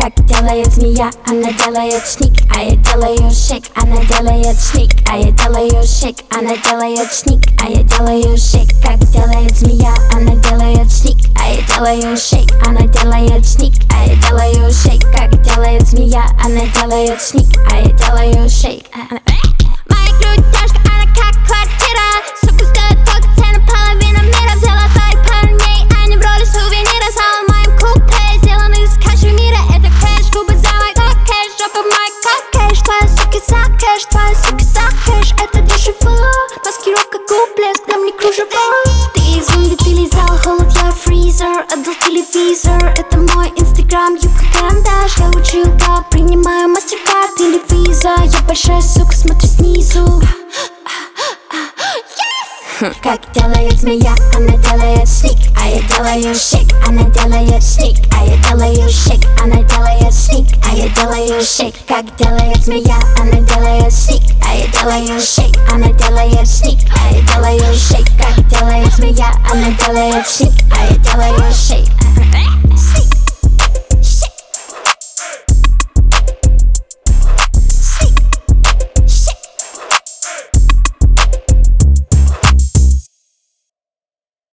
как делает змея. Она делает шник, а я делаю шейк. Она делает шник, а я делаю шейк. Она делает шник, а я делаю шейк. Как делает змея. Она делает шник, а я делаю шейк. Она делает шник, а я делаю шейк. Как делает змея. Она делает шник, а я делаю шейк. Моя грудь тяжка, она как квартира. Сука стоит фотка, цена половина мира. Взяла твоих парней, они в роли сувенира. Стала в моем купе, сделаны из кашемира. Это кэш, губы за мой кокэш, жопа мой кокэш. Твоя сука за кэш, твоя сука за кэш. Это дешево, маскировка губ, блеск, нам не кружево. Ты из зомби, ты лизал холод, я фризер. Отдал телевизор, это мой инстаграм, юбка карандаш. Я училка, принимаю мастер-карт или виза. Я большая сука, смотрю снизу. Как делает змея, она делает шник, а я делаю шейк. Она делает шник, а я делаю шейк. Она делает шник, а я делаю шейк. Как делает змея, она делает шник, а я делаю шейк. Она делает шник, а я делаю шейк. Как делает змея, она делает шник, а я делаю шейк.